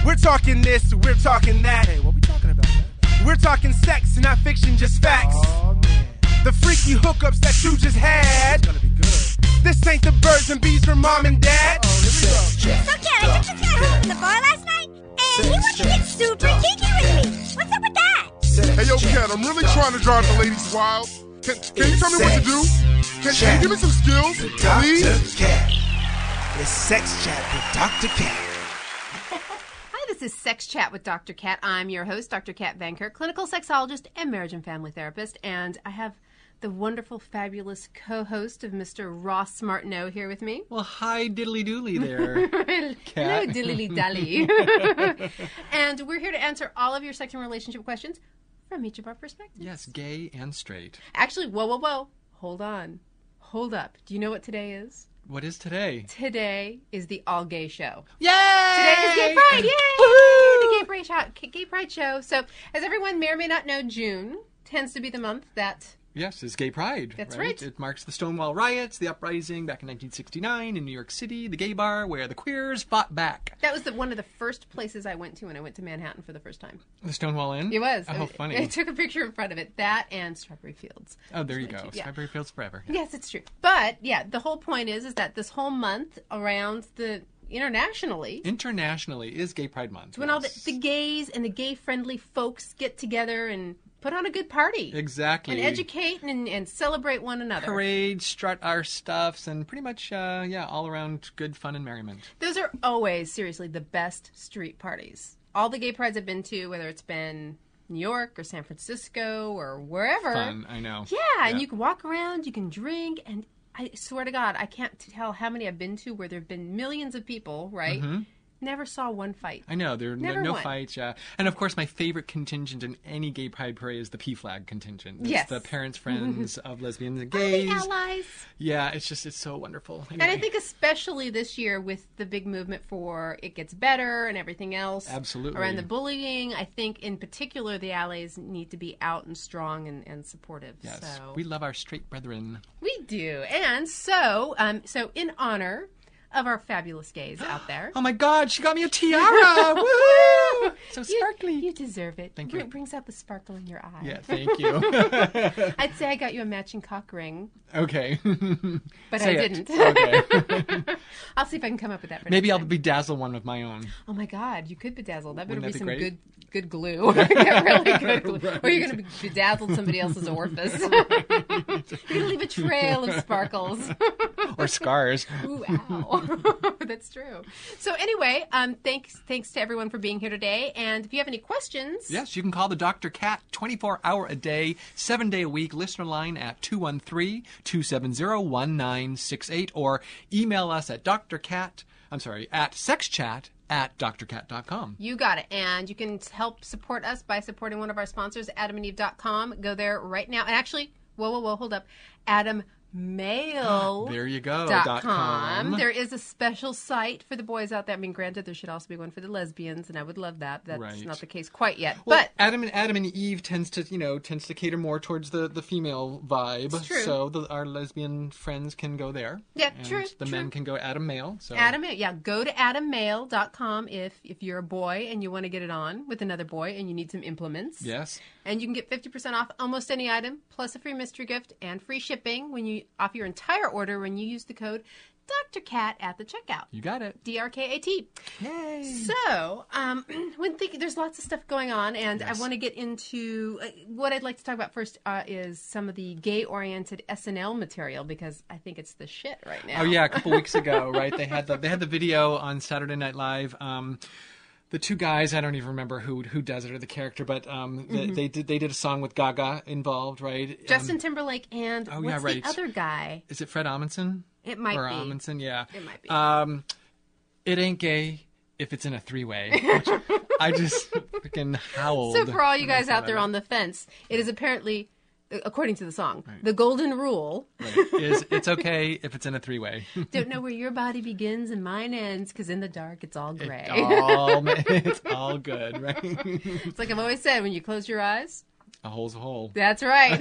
We're talking this, we're talking that. Hey, what we talking about, man? We're talking sex, not fiction, just facts. Oh, man. The freaky hookups that you just had. It's gonna be good. This ain't the birds and bees from mom and dad. Oh, here we go. So, Cat, I took this guy home from the bar last night, and he wanted to get super kinky with me. What's up with that? Hey, yo, Cat, I'm really trying to drive the ladies wild. Can you tell me what to do? Can you give me some skills, please? Dr. Cat. It's Sex Chat with Dr. Cat. Hi, this is Sex Chat with Dr. Cat. I'm your host, Dr. Cat Van Kirk, clinical sexologist and marriage and family therapist. And I have the wonderful, fabulous co-host of Mr. Ross Martineau here with me. Well, hi, diddly dooley there. Hello, diddly dally. And we're here to answer all of your sex and relationship questions from each of our perspectives. Yes, gay and straight. Actually, whoa. Hold on. Hold up. Do you know what today is? What is today? Today is the All Gay Show. Yay! Today is Gay Pride. Yay! Woohoo! The Gay Pride Show. So, as everyone may or may not know, June tends to be the month that... Yes, it's Gay Pride. That's right. It marks the Stonewall Riots, the uprising back in 1969 in New York City, the gay bar where the queers fought back. That was one of the first places I went to when I went to Manhattan for the first time. The Stonewall Inn? It was. Oh, funny. I took a picture in front of it. That and Strawberry Fields. Oh, there you go. Yeah. Strawberry Fields forever. Yes, it's true. But, yeah, the whole point is that this whole month around the... internationally is Gay Pride Month. when all the gays and the gay-friendly folks get together and put on a good party. Exactly. And educate and celebrate one another. Parade, strut our stuffs, and pretty much, all around good fun and merriment. Those are always, seriously, the best street parties. All the gay prides I've been to, whether it's been New York or San Francisco or wherever. Fun, I know. Yeah, and you can walk around, you can drink, and I swear to God, I can't tell how many I've been to where there have been millions of people, right? Mm-hmm. Never saw one fight. I know, there are Never no one. fights. And of course, my favorite contingent in any gay pride parade is the P-flag contingent. It's Yes. the parents, friends of lesbians and gays. The allies. Yeah, it's so wonderful. And I think especially this year with the big movement for It Gets Better and everything else. Absolutely. Around the bullying, I think in particular the allies need to be out and strong and supportive. Yes, So. we love our straight brethren. We do. And so in honor of our fabulous gays out there. Oh my God, she got me a tiara! Woohoo! So sparkly. You deserve it. Thank you. It brings out the sparkle in your eye. Yeah, thank you. I'd say I got you a matching cock ring, Okay. but Say I it. didn't. Okay. I'll see if I can come up with that for Maybe next I'll time. bedazzle one with my own. Oh my God, you could bedazzle. That better Wouldn't be that some be great? good glue. Get really good glue. Right. Or you're going to bedazzle somebody else's orifice. You're going to leave a trail of sparkles. Or scars. Ooh, ow. That's true. So anyway, thanks to everyone for being here today. And if you have any questions... Yes, you can call the Dr. Cat 24-hour-a-day, 7-day a week listener line at 213-270-1968 or email us at at sexchat@drcat.com. You got it. And you can help support us by supporting one of our sponsors, adamandeve.com. Go there right now. And actually, whoa, hold up. AdamMail.com. There you go. .com. There is a special site for the boys out there. I mean, granted, there should also be one for the lesbians, and I would love that. That's Right. not the case quite yet. Well, but Adam and Eve tends to cater more towards the female vibe. It's true. So our lesbian friends can go there. Yeah, and true, The true. men can go Adam Mail. So go to AdamMail.com if you're a boy and you want to get it on with another boy and you need some implements. yes. And you can get 50% off almost any item, plus a free mystery gift and free shipping off your entire order when you use the code Dr. Cat at the checkout. You got it. DRKAT. Yay. So, there's lots of stuff going on, and I want to get into what I'd like to talk about first is some of the gay-oriented SNL material because I think it's the shit right now. Oh yeah, a couple weeks ago, right? They had the video on Saturday Night Live. The two guys, I don't even remember who does it or the character, but they did a song with Gaga involved, right? Justin Timberlake and what's right. the other guy? Is it Fred Amundsen? It might or be. Amundsen, yeah. It might be. It ain't gay if it's in a three-way. Which I just freaking howled. So for all you guys when I out there saw on the fence, it is apparently, according to the song, the golden rule. that. Right. It's okay if it's in a three-way. Don't know where your body begins and mine ends, because in the dark it's all gray. It's all good, right? It's like I've always said, when you close your eyes, A hole's a hole. That's right.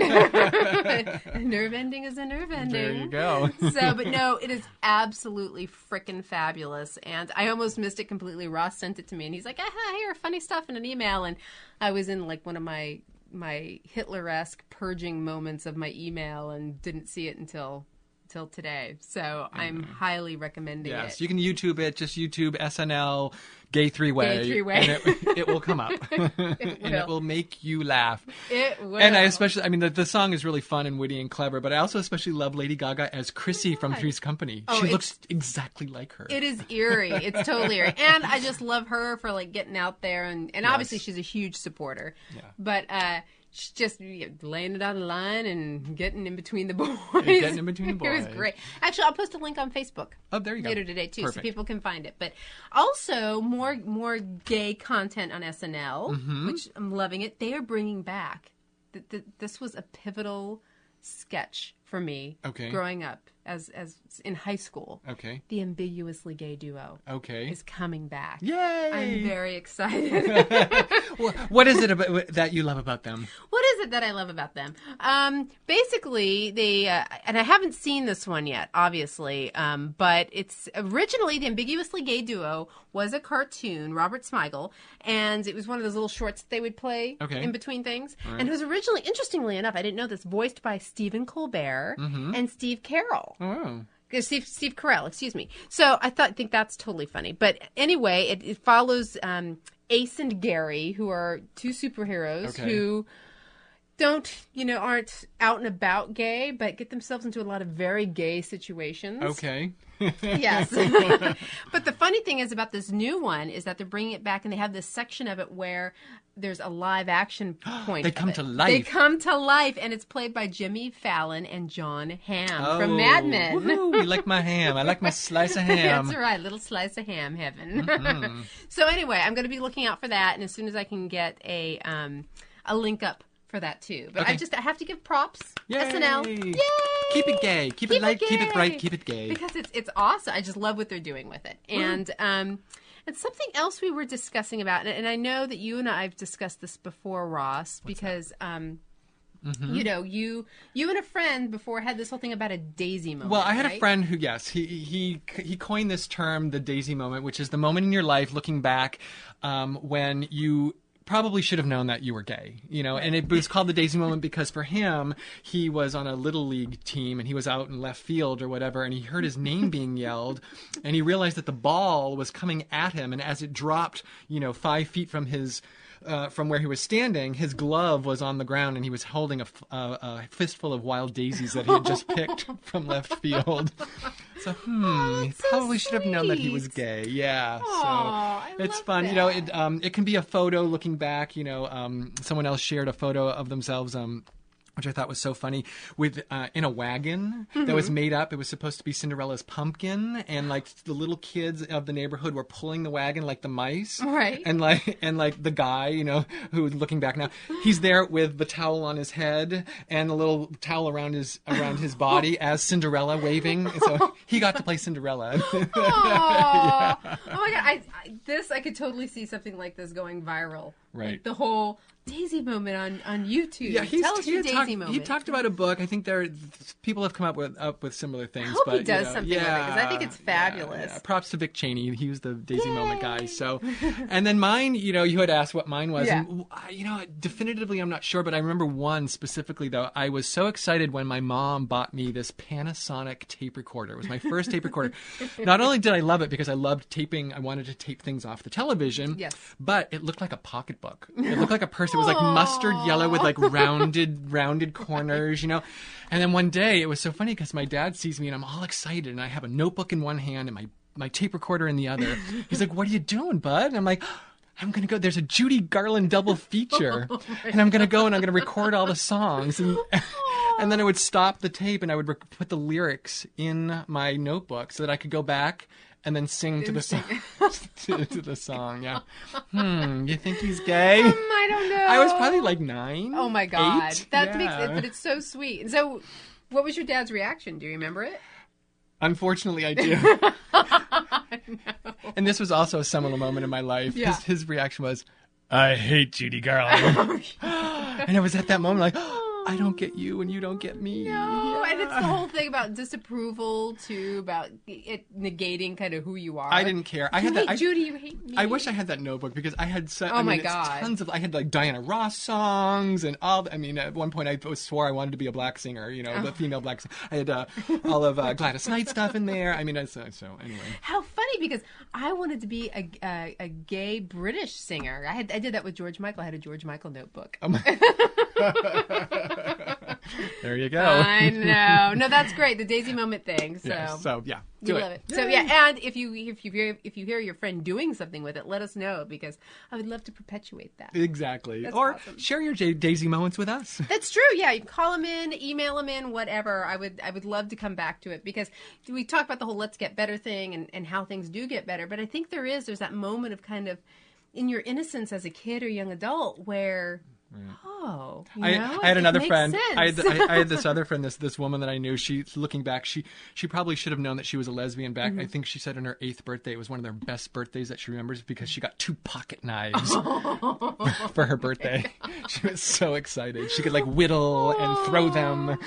A nerve ending is a nerve ending. There you go. But no, it is absolutely frickin' fabulous. And I almost missed it completely. Ross sent it to me, and he's like, here, funny stuff in an email. And I was in like one of my Hitler-esque purging moments of my email and didn't see it until today. So I'm highly recommending it. Yes, you can YouTube it. Just YouTube SNL Gay Three-Way. Gay Three-Way. And it will come up. And it will make you laugh. It will. And the song is really fun and witty and clever, but I also especially love Lady Gaga as Chrissy from Three's Company. She looks exactly like her. It is eerie. It's totally eerie. And I just love her for like getting out there and obviously she's a huge supporter. Yeah. But she's just laying it on the line and getting in between the boys. Getting in between the boys. It was great. Actually, I'll post a link on Facebook. Oh, there you go. Later today too, Perfect. so people can find it. But also more gay content on SNL, which I'm loving it. They are bringing back. This was a pivotal sketch for me. Okay. Growing up as in high school. Okay. The Ambiguously Gay Duo. Okay. Is coming back. Yay! I'm very excited. What is it that you love about them? What is it that I love about them? Basically, they and I haven't seen this one yet, obviously, but it's originally the Ambiguously Gay Duo was a cartoon, Robert Smigel, and it was one of those little shorts that they would play in between things. Right. And it was originally, interestingly enough, I didn't know this, voiced by Stephen Colbert and Steve Carell. Oh. Steve Carell, excuse me. So I think that's totally funny. But anyway, it follows Ace and Gary, who are two superheroes who aren't out and about gay, but get themselves into a lot of very gay situations. Okay. Yes. But the funny thing is about this new one is that they're bringing it back and they have this section of it where there's a live action point. They come to life. They come to life, and it's played by Jimmy Fallon and John Hamm from Mad Men. Woohoo, you like my ham. I like my slice of ham. That's right, little slice of ham heaven. So anyway, I'm going to be looking out for that, and as soon as I can get a link up for that too. But I have to give props. Yay. SNL. Yay! Keep it gay. Keep it light. Keep it bright. Keep it gay. Because it's awesome. I just love what they're doing with it. And something else we were discussing about, and I know that you and I have discussed this before, Ross, because you and a friend before had this whole thing about a daisy moment. Well, I had a friend who, yes, he coined this term, the daisy moment, which is the moment in your life looking back when you probably should have known that you were gay, and it was called the daisy moment because for him, he was on a little league team and he was out in left field or whatever, and he heard his name being yelled, and he realized that the ball was coming at him, and as it dropped, 5 feet from his from where he was standing, his glove was on the ground, and he was holding a fistful of wild daisies that he had just picked from left field. So, he probably should have known that he was gay. Yeah. So it's fun. That. It can be a photo looking back. Someone else shared a photo of themselves. Which I thought was so funny, with in a wagon that was made up. It was supposed to be Cinderella's pumpkin, and like the little kids of the neighborhood were pulling the wagon like the mice. Right. And like the guy, who's looking back now, he's there with the towel on his head and a little towel around his body as Cinderella waving. So he got to play Cinderella. Yeah. Oh my God! I could totally see something like this going viral. Right. Like the whole daisy moment on YouTube. Yeah, Tell us your daisy moment. He talked about a book. I think people have come up with similar things. I hope but, he does something with it because I think it's fabulous. Yeah. Props to Vic Cheney. He was the daisy moment guy. So, and then mine, you had asked what mine was. Yeah. And, definitively I'm not sure, but I remember one specifically though. I was so excited when my mom bought me this Panasonic tape recorder. It was my first tape recorder. Not only did I love it because I loved taping, I wanted to tape things off the television. Yes. But it looked like a pocketbook. It looked like a purse. It was like mustard yellow with like rounded corners, And then one day it was so funny because my dad sees me and I'm all excited and I have a notebook in one hand and my tape recorder in the other. He's like, "What are you doing, bud?" And I'm like, "I'm going to go. There's a Judy Garland double feature and I'm going to go and I'm going to record all the songs." And then I would stop the tape and I would put the lyrics in my notebook so that I could go back and then sing to the song. to the song, yeah. You think he's gay? I don't know. I was probably like 9. Oh my God. 8? That makes it, but it's so sweet. And so, what was your dad's reaction? Do you remember it? Unfortunately, I do. And this was also a seminal moment in my life. Yeah. His reaction was, I hate Judy Garland. And I was at that moment like, I don't get you and you don't get me. No, and it's the whole thing about disapproval too, about it negating kind of who you are. I didn't care. I You had that. hate Judy, you hate me. I wish I had that notebook because I had my God. tons of. I had like Diana Ross songs and all. I mean, at one point I swore I wanted to be a black singer. You know, the female black singer. I had all of Gladys Knight stuff in there. I mean, so anyway. How funny, because I wanted to be a gay British singer. I did that with George Michael. I had a George Michael notebook. There you go. I know. No, that's great. The Daisy Moment thing. So, yeah, you do love it. it. So yeah, and if you hear your friend doing something with it, let us know, because I would love to perpetuate that. Exactly. That's or awesome. share your Daisy moments with us. That's true. Yeah, you can call them in, email them in, whatever. I would love to come back to it, because we talk about the whole let's get better thing and how things do get better. But I think there's that moment of kind of in your innocence as a kid or young adult where, I had another friend. I had this other friend, this woman that I knew. She, looking back, she probably should have known that she was a lesbian back. I think she said on her 8th birthday, it was one of their best birthdays that she remembers, because she got 2 pocket knives for her birthday. She was so excited. She could like whittle and throw them.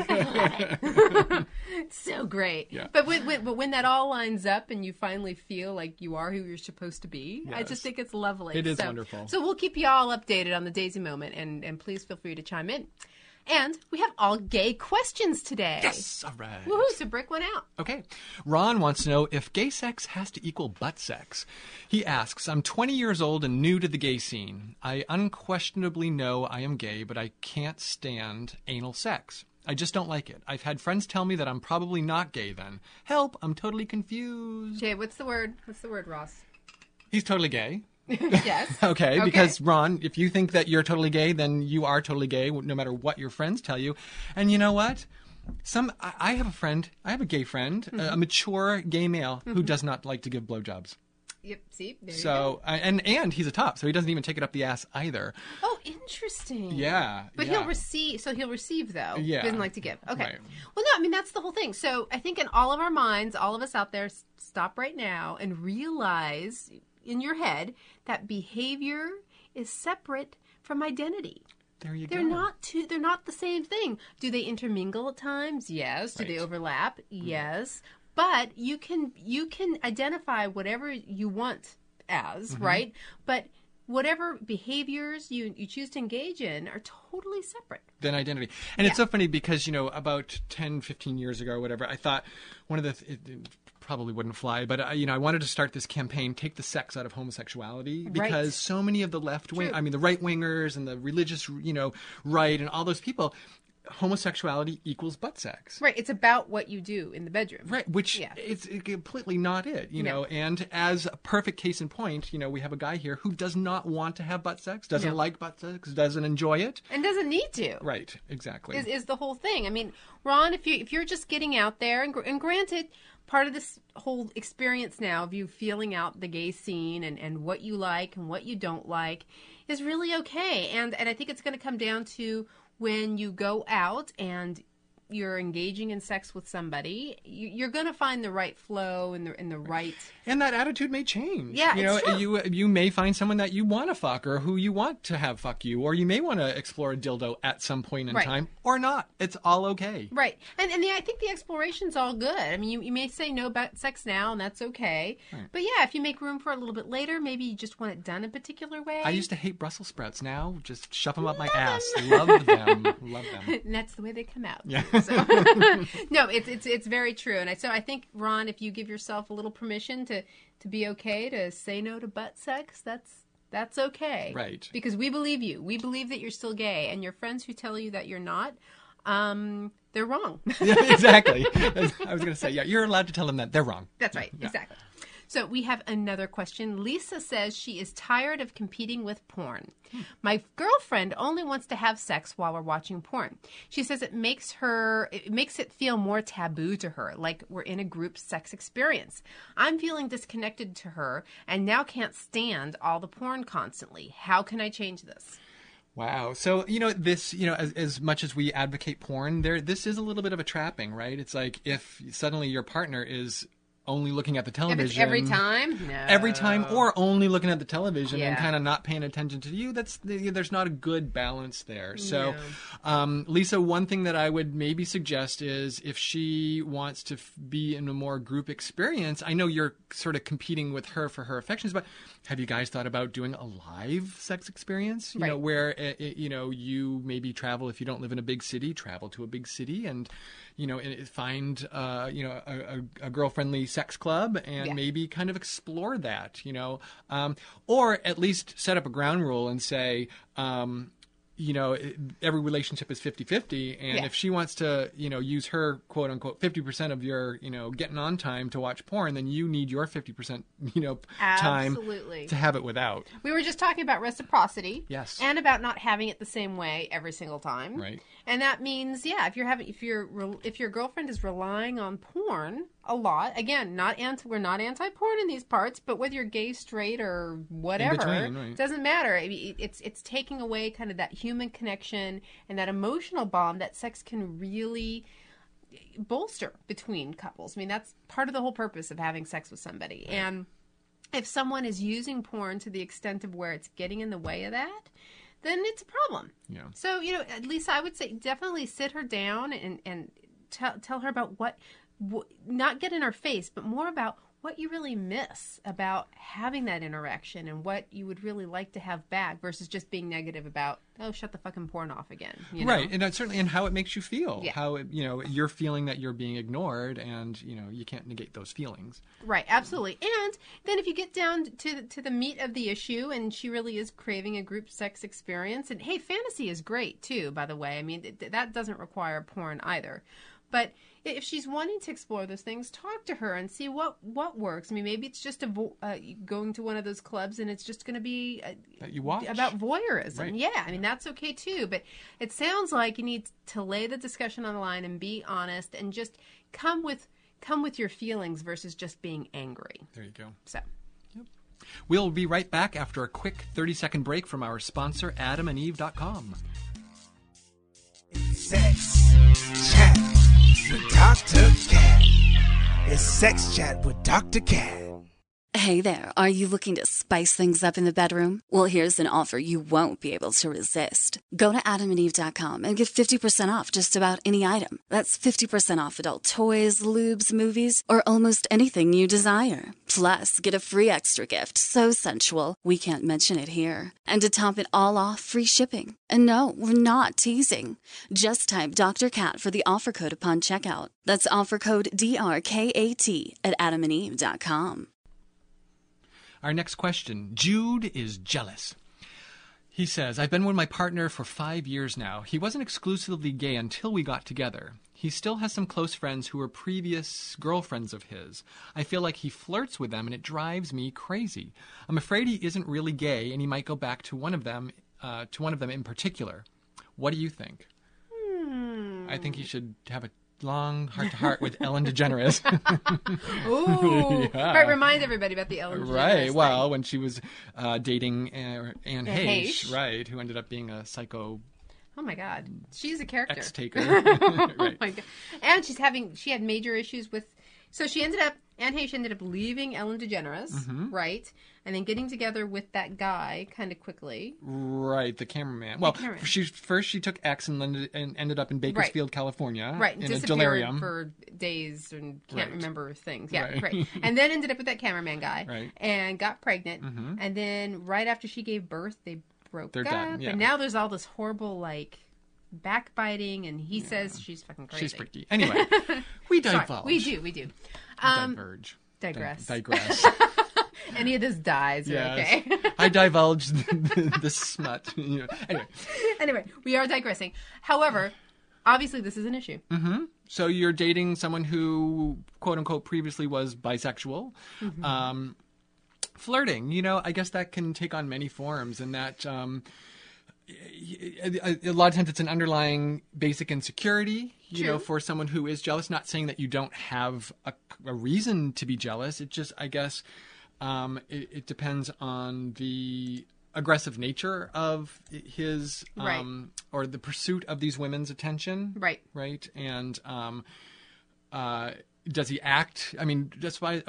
So great. Yeah. But when that all lines up and you finally feel like you are who you're supposed to be, I Yes. just think it's lovely. It is wonderful. So we'll keep you all updated on the Daisy Moment, and please feel free to chime in. And we have all gay questions today. Yes, all right. Woohoo, so break one out. Okay. Ron wants to know if gay sex has to equal butt sex. He asks, I'm 20 years old and new to the gay scene. I unquestionably know I am gay, but I can't stand anal sex. I just don't like it. I've had friends tell me that I'm probably not gay then. Help, I'm totally confused. Jay, what's the word, Ross? He's totally gay. Yes. Okay, because Ron, if you think that you're totally gay, then you are totally gay, no matter what your friends tell you. And you know what? I have a gay friend, a mature gay male who does not like to give blowjobs. Yep. See, there you So, go. and he's a top, so he doesn't even take it up the ass either. Oh, interesting. Yeah. But yeah. he'll receive. So he'll receive, though. Yeah. He doesn't like to give. Okay. Right. Well, no, I mean that's the whole thing. So I think in all of our minds, all of us out there, stop right now and realize in your head that behavior is separate from identity. There you They're go. They're not the same thing. Do they intermingle at times? Yes. Do they Right. overlap? Yes. But you can identify whatever you want as, right? But whatever behaviors you choose to engage in are totally separate. Than identity. And it's so funny because, about 10, 15 years ago or whatever, I thought one of the... it probably wouldn't fly, but I wanted to start this campaign, take the sex out of homosexuality, because Right. so many of the left wing, True. I mean the right wingers and the religious, right, and all those people, homosexuality equals butt sex. Right. It's about what you do in the bedroom. Right, which Yeah. it's completely not it, No. know. And as a perfect case in point, we have a guy here who does not want to have butt sex, doesn't No. like butt sex, doesn't enjoy it. And doesn't need to. Right, exactly. Is the whole thing. I mean, Ron, if you're just getting out there, and granted, part of this whole experience now of you feeling out the gay scene and what you like and what you don't like is really okay. And I think it's going to come down to when you go out and you're engaging in sex with somebody, you're going to find the right flow and the right... And that attitude may change. Yeah, it's true. You may find someone that you want to fuck or who you want to have fuck you, or you may want to explore a dildo at some point in Right. time, or not. It's all okay. Right. And I think the exploration's all good. I mean, you may say no about sex now, and that's okay. Right. But yeah, if you make room for it a little bit later, maybe you just want it done a particular way. I used to hate Brussels sprouts. Now, just shove them up my ass. Love them. Love them. And that's the way they come out. Yeah. So, no, it's very true. And I think, Ron, if you give yourself a little permission to be okay to say no to butt sex, that's okay. Right. Because we believe you. We believe that you're still gay. And your friends who tell you that you're not, they're wrong. Yeah, exactly. I was going to say, yeah, you're allowed to tell them that. They're wrong. That's right. Yeah. Exactly. So we have another question. Lisa says she is tired of competing with porn. My girlfriend only wants to have sex while we're watching porn. She says it makes it feel more taboo to her, like we're in a group sex experience. I'm feeling disconnected to her and now can't stand all the porn constantly. How can I change this? Wow. So, this, as much as we advocate porn, this is a little bit of a trapping, right? It's like if suddenly your partner is only looking at the If television. it's every time, no. Every time, or only looking at the television and Yeah. kind of not paying attention to you, there's not a good balance there. So, No. Lisa, one thing that I would maybe suggest is if she wants to be in a more group experience, I know you're sort of competing with her for her affections, but have you guys thought about doing a live sex experience? You know, Right. where, you maybe travel, if you don't live in a big city, travel to a big city and, find, a girl-friendly sex club and Yeah. maybe kind of explore that, or at least set up a ground rule and say, every relationship is 50-50. And Yeah. if she wants to, use her quote unquote 50% of your, getting on time to watch porn, then you need your 50%, time Absolutely. to have it without. We were just talking about reciprocity. Yes. And about not having it the same way every single time. Right. And that means, if your girlfriend is relying on porn a lot, again, we're not anti-porn in these parts, but whether you're gay, straight, or whatever, between, right. doesn't matter. I mean, it's taking away kind of that human connection and that emotional bond that sex can really bolster between couples. I mean, that's part of the whole purpose of having sex with somebody. Right. And if someone is using porn to the extent of where it's getting in the way of that, then it's a problem. Yeah. So, Lisa, I would say definitely sit her down and tell her about what, not get in her face, but more about what you really miss about having that interaction and what you would really like to have back versus just being negative about, oh, shut the fucking porn off again. Right. And that's certainly, and how it makes you feel, Yeah. how, you're feeling that you're being ignored and, you can't negate those feelings. Right. Absolutely. And then if you get down to the meat of the issue and she really is craving a group sex experience, and hey, fantasy is great too, by the way. I mean, that doesn't require porn either. But if she's wanting to explore those things, talk to her and see what works. I mean, maybe it's just going to one of those clubs and it's just going to be that you watch about voyeurism. Right. Yeah, I mean, that's okay too. But it sounds like you need to lay the discussion on the line and be honest and just come with your feelings versus just being angry. There you go. So. We'll be right back after a quick 30-second break from our sponsor, AdamandEve.com. Sex Chat with Dr. Cat. It's Sex Chat with Dr. Cat. Hey there, are you looking to spice things up in the bedroom? Well, here's an offer you won't be able to resist. Go to AdamandEve.com and get 50% off just about any item. That's 50% off adult toys, lubes, movies, or almost anything you desire. Plus, get a free extra gift so sensual, we can't mention it here. And to top it all off, free shipping. And no, we're not teasing. Just type Dr. Cat for the offer code upon checkout. That's offer code DRKAT at AdamandEve.com. Our next question. Jude is jealous. He says, I've been with my partner for 5 years now. He wasn't exclusively gay until we got together. He still has some close friends who were previous girlfriends of his. I feel like he flirts with them and it drives me crazy. I'm afraid he isn't really gay and he might go back to one of them in particular. What do you think? I think he should have a long heart-to-heart with Ellen DeGeneres. Ooh. Yeah. Right, remind everybody about the Ellen DeGeneres Right. thing. Well, when she was dating Anne Heche, Heche. right, who ended up being a psycho Oh my God, she's a character. ex-taker. Oh Right. my God. And she had major issues with, so Anne Heche ended up leaving Ellen DeGeneres, Mm-hmm. right? And then getting together with that guy kind of quickly. Right, the cameraman. Well, cameraman. she took X and ended up in Bakersfield, California, Right, in a disappeared delirium. for days and can't Right. remember things. Yeah, Right. right. And then ended up with that cameraman guy. Right. And got pregnant. Mhm. And then right after she gave birth, they broke They're up. done, yeah. And now there's all this horrible, backbiting, and he says she's fucking crazy. She's freaky. Anyway, we Sorry, divulge. we do. Diverge. Digress. Digress. Any of this dies, Yes. okay? I divulged the smut. Anyway, we are digressing. However, obviously this is an issue. Mm-hmm. So you're dating someone who, quote unquote, previously was bisexual. Mm-hmm. Flirting, I guess that can take on many forms, and that a lot of times it's an underlying basic insecurity, True. for someone who is jealous. Not saying that you don't have a reason to be jealous. It just, I guess, it depends on the aggressive nature of his, Right. or the pursuit of these women's attention. Right. Right. And, does he act? I mean, that's why.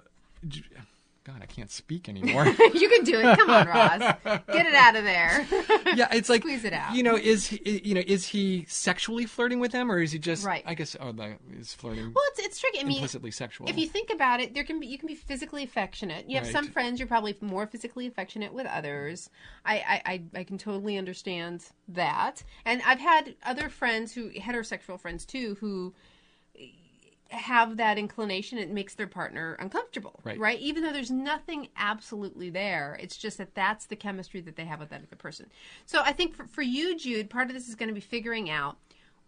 God, I can't speak anymore. You can do it. Come on, Ross. Get it out of there. Yeah, it's like, Squeeze it out. is he sexually flirting with them, or is he just? Right. I guess. Is flirting. Well, it's tricky. I mean, implicitly sexual. If you think about it, you can be physically affectionate. You have Right. some friends you're probably more physically affectionate with others. I can totally understand that. And I've had other friends heterosexual friends too, who have that inclination. It makes their partner uncomfortable, right? Even though there's nothing absolutely there, it's just that's the chemistry that they have with that other person. So I think for you, Jude, part of this is going to be figuring out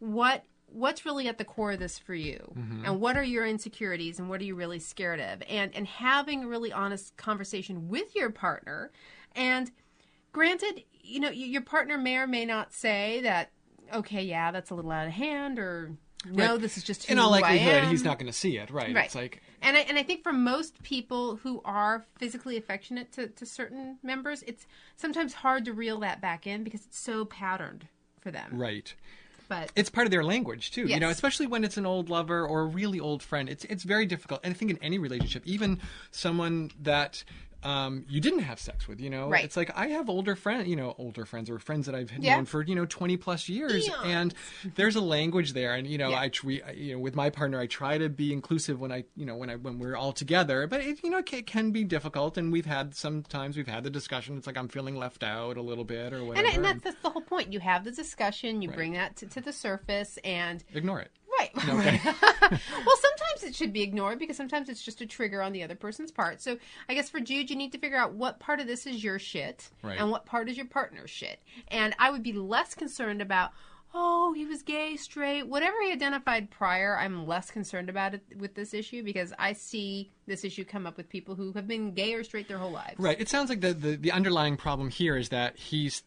what's really at the core of this for you, and what are your insecurities, and what are you really scared of, and having a really honest conversation with your partner. And granted, your partner may or may not say that, okay, yeah, that's a little out of hand, or no, Right. this is just who in all I likelihood, am. he's not going to see it, right? Right. It's like, and I think for most people who are physically affectionate to certain members, it's sometimes hard to reel that back in because it's so patterned for them. right. But It's part of their language too, Yes. especially when it's an old lover or a really old friend. It's very difficult. And I think in any relationship, even someone that you didn't have sex with, Right. it's like I have older friends or friends that I've Yeah. known for 20 plus years, Eons. and there's a language there. And Yeah. with my partner, I try to be inclusive when when we're all together. But it can be difficult, and we've had the discussion. It's like I'm feeling left out a little bit or whatever. and that's the whole point. You have the discussion, you bring that to the surface, and ignore it. right. No, okay. Well, sometimes it should be ignored because sometimes it's just a trigger on the other person's part. So I guess for Jude, you need to figure out what part of this is your shit Right. and what part is your partner's shit. And I would be less concerned about, oh, he was gay, straight, whatever he identified prior. I'm less concerned about it with this issue because I see this issue come up with people who have been gay or straight their whole lives. Right. It sounds like the underlying problem here is that Jude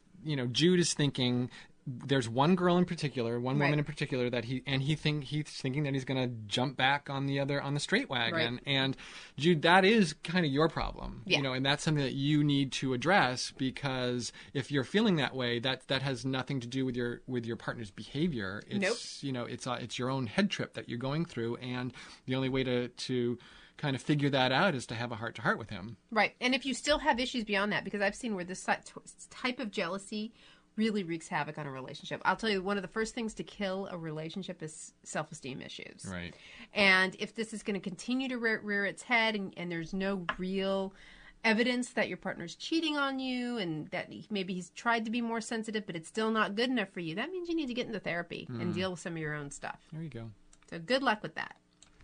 is thinking there's one girl in particular, one woman Right. in particular that he's thinking that he's going to jump back on the straight wagon. Right. And Jude, that is kind of your problem, Yeah. and that's something that you need to address, because if you're feeling that way, that has nothing to do with your partner's behavior. It's, it's your own head trip that you're going through. And the only way to kind of figure that out is to have a heart-to-heart with him. Right. And if you still have issues beyond that, because I've seen where this type of jealousy really wreaks havoc on a relationship. I'll tell you, one of the first things to kill a relationship is self-esteem issues. Right. And if this is going to continue to rear its head and there's no real evidence that your partner's cheating on you and that maybe he's tried to be more sensitive, but it's still not good enough for you, that means you need to get into therapy and deal with some of your own stuff. There you go. So good luck with that.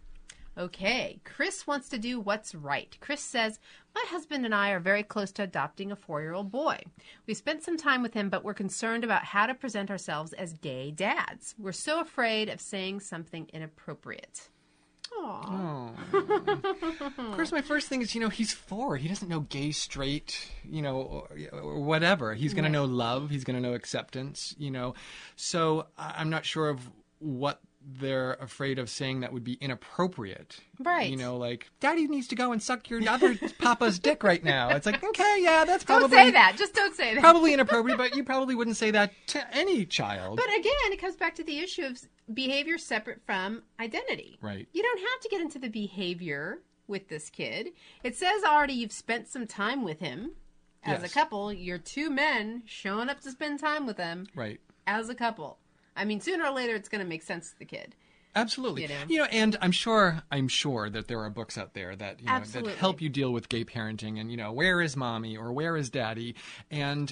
Okay, Chris wants to do what's right. Chris says, my husband and I are very close to adopting a 4-year-old boy. We spent some time with him, but we're concerned about how to present ourselves as gay dads. We're so afraid of saying something inappropriate. Aww. Of course, my first thing is, he's 4. He doesn't know gay, straight, or whatever. He's going to know love. He's going to know acceptance, So I'm not sure of what they're afraid of saying that would be inappropriate. Right. Like, Daddy needs to go and suck your other papa's dick right now. It's like, okay, yeah, that's Don't probably... say that. Just don't say that. Probably inappropriate, but you probably wouldn't say that to any child. But again, it comes back to the issue of behavior separate from identity. Right. You don't have to get into the behavior with this kid. It says already you've spent some time with him as a Yes. couple. You're 2 men showing up to spend time with him Right. as a couple. I mean, sooner or later, it's going to make sense to the kid. Absolutely. You know? And I'm sure that there are books out there that that Absolutely. help you deal with gay parenting, and where is mommy or where is daddy? And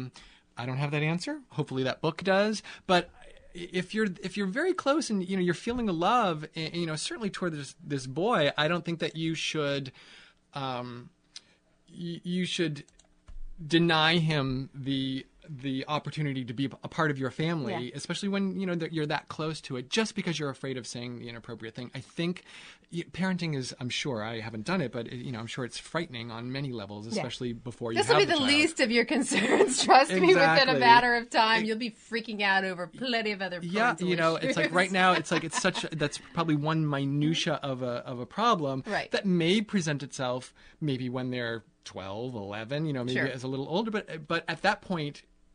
I don't have that answer. Hopefully that book does. But if you're very close and you're feeling the love, certainly toward this boy, I don't think that you should deny him the opportunity to be a part of your family, Yeah. especially when you're that close to it, just because you're afraid of saying the inappropriate thing. I think parenting is, I'm sure, I haven't done it, but I'm sure it's frightening on many levels, especially before you This have will be the the child. least of your concerns. Trust me, within a Exactly. matter of time, you'll be freaking out over plenty of other Yeah, parental it's like issues. right now, that's probably one minutia of a problem Right. that may present itself maybe when they're 12, 11, maybe Sure. as a little older, but at that point,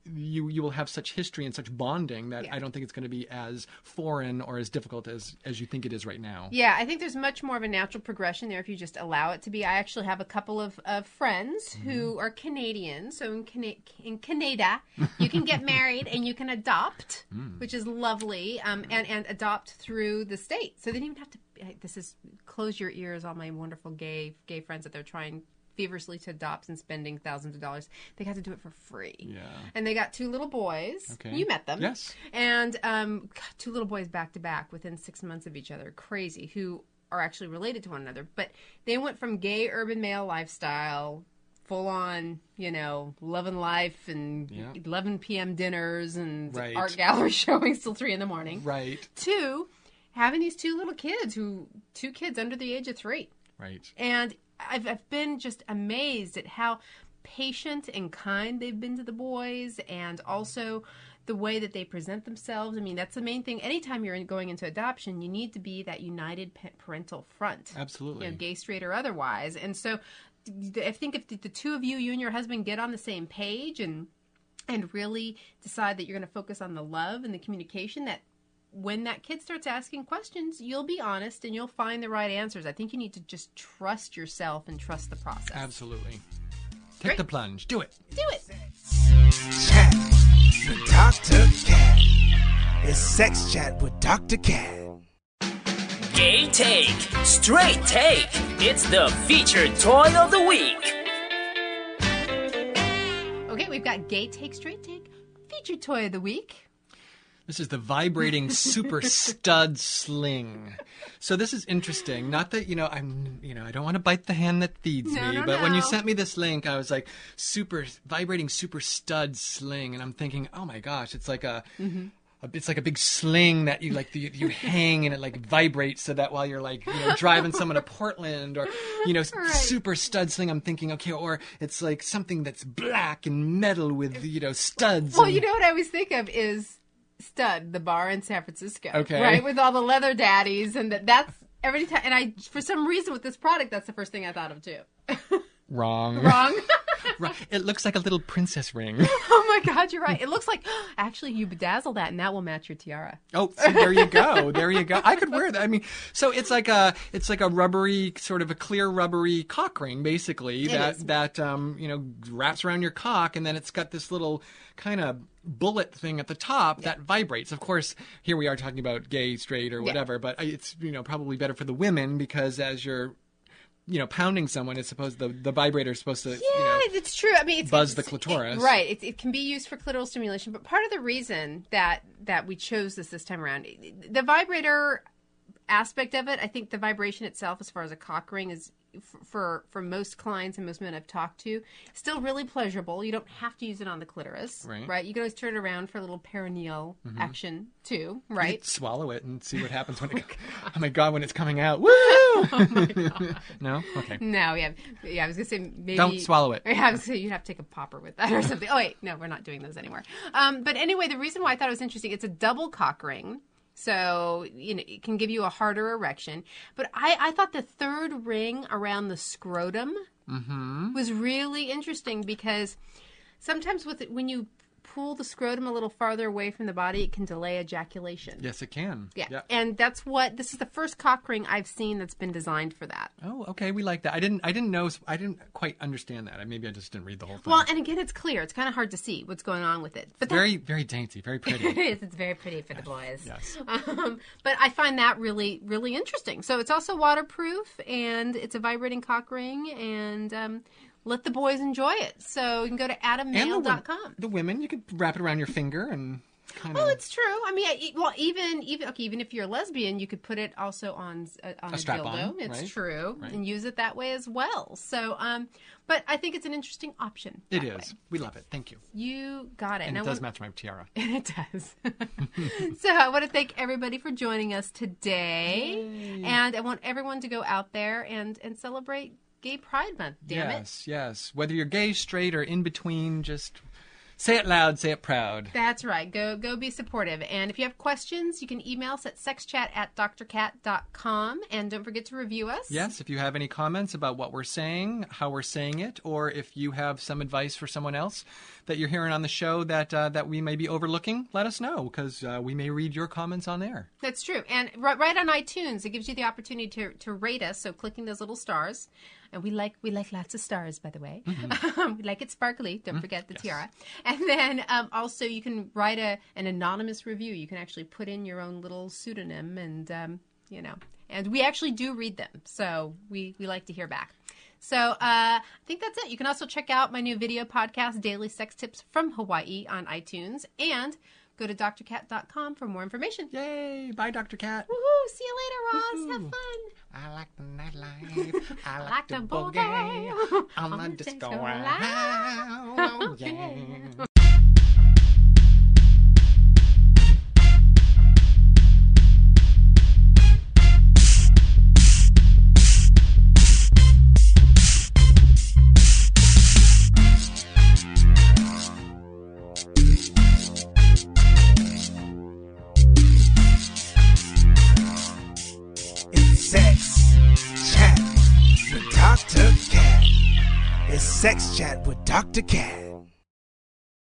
you will have such history and such bonding that Yeah. I don't think it's going to be as foreign or as difficult as you think it is right now. Yeah, I think there's much more of a natural progression there if you just allow it to be. I actually have a couple of friends who are Canadian. So in Canada, you can get married and you can adopt, which is lovely, and adopt through the state. So they don't even have to. This is close your ears, all my wonderful gay friends that they're trying feverishly to adopt and spending thousands of dollars. They got to do it for free. Yeah. And they got 2 little boys. Okay. You met them. Yes. And 2 little boys back to back within 6 months of each other. Crazy. Who are actually related to one another. But they went from gay urban male lifestyle, full on, loving life and 11 p.m. dinners and Right. art gallery showings till 3 a.m. Right. to having these 2 little kids 2 kids under the age of 3. Right. And I've been just amazed at how patient and kind they've been to the boys, and also the way that they present themselves. I mean, that's the main thing. Anytime you're going into adoption, you need to be that united parental front. Absolutely. Gay, straight, or otherwise. And so I think if the 2 of you and your husband, get on the same page and really decide that you're going to focus on the love and the communication, that when that kid starts asking questions, you'll be honest and you'll find the right answers. I think you need to just trust yourself and trust the process. Absolutely. Take Great. the plunge. Do it. Do it. Chat with Dr. Cat. It's Sex Chat with Dr. Cat. Gay Take, Straight Take. It's the featured toy of the week. Okay, we've got Gay Take, Straight Take, featured toy of the week. This is the vibrating super stud sling. So this is interesting. Not that, I don't want to bite the hand that feeds me, but when you sent me this link, I was like, vibrating super stud sling. And I'm thinking, oh my gosh, it's like it's like a big sling that you hang and it like vibrates so that while you're driving someone to Portland or, super stud sling, I'm thinking, okay, or it's like something that's black and metal with, studs. Well, and- you know what I always think of is Stud, the bar in San Francisco. Okay. Right? With all the leather daddies, and that's every time. And for some reason with this product, that's the first thing I thought of too. Wrong. Wrong. Right. It looks like a little princess ring. Oh my God, you're right. It looks like, actually, you bedazzle that and that will match your tiara. Oh, see, there you go. There you go. I could wear that. I mean, so it's like a rubbery, sort of a clear rubbery cock ring, basically, that wraps around your cock, and then it's got this little kind of bullet thing at the top that vibrates. Of course, here we are talking about gay, straight, or whatever, but it's probably better for the women because as you're pounding someone, it's supposed the vibrator is supposed to it's true. I mean, buzz the clitoris. Right. It can be used for clitoral stimulation, but part of the reason that we chose this time around, the vibrator aspect of it, I think the vibration itself, as far as a cock ring, is for most clients and most men I've talked to, still really pleasurable. You don't have to use it on the clitoris, right? You can always turn it around for a little perineal action too, right? You could swallow it and see what happens when it. Oh my God, when it's coming out! Woo! Oh my God. No, okay. No, yeah. I was gonna say maybe don't swallow it. I was gonna say you'd have to take a popper with that or something. Oh wait, no, we're not doing those anymore. But anyway, the reason why I thought it was interesting, it's a double cock ring. So, it can give you a harder erection. But I thought the third ring around the scrotum was really interesting because sometimes when you pull the scrotum a little farther away from the body, it can delay ejaculation. Yes, it can. Yeah. And this is the first cock ring I've seen that's been designed for that. Oh, okay. We like that. I didn't quite understand that. Maybe I just didn't read the whole thing. Well, and again, it's clear. It's kind of hard to see what's going on with it. But very, very dainty, very pretty. It is. It's very pretty for the boys. Yes. But I find that really, really interesting. So it's also waterproof, and it's a vibrating cock ring, and let the boys enjoy it. So you can go to adammail.com. The women, you could wrap it around your finger and kind of. Well, it's true. I mean, even if you're a lesbian, you could put it also on a strap-on, dildo. It's right? true, Right. and use it that way as well. So, but I think it's an interesting option. It that is. way. We love it. Thank you. You got it. And it does match my tiara. And it does. So I want to thank everybody for joining us today. Yay. And I want everyone to go out there and celebrate Gay Pride Month, damn it. Yes. Whether you're gay, straight, or in between, just Say it loud, say it proud. That's right. Go be supportive. And if you have questions, you can email us at sexchat@drcat.com. And don't forget to review us. Yes, if you have any comments about what we're saying, how we're saying it, or if you have some advice for someone else that you're hearing on the show that we may be overlooking, let us know, because we may read your comments on air. That's true. And right on iTunes, it gives you the opportunity to rate us. So clicking those little stars. And we like lots of stars, by the way. Mm-hmm. We like it sparkly. Don't forget the tiara. And then also you can write an anonymous review. You can actually put in your own little pseudonym, and and we actually do read them. So we like to hear back. So I think that's it. You can also check out my new video podcast, Daily Sex Tips from Hawaii, on iTunes, and go to drcat.com for more information. Yay! Bye, Dr. Cat. Woohoo! See you later, Ross. Woohoo. Have fun. I like the nightlife. I like to boogie on the disco lounge. Oh, yeah. Sex Chat with Dr. Cat.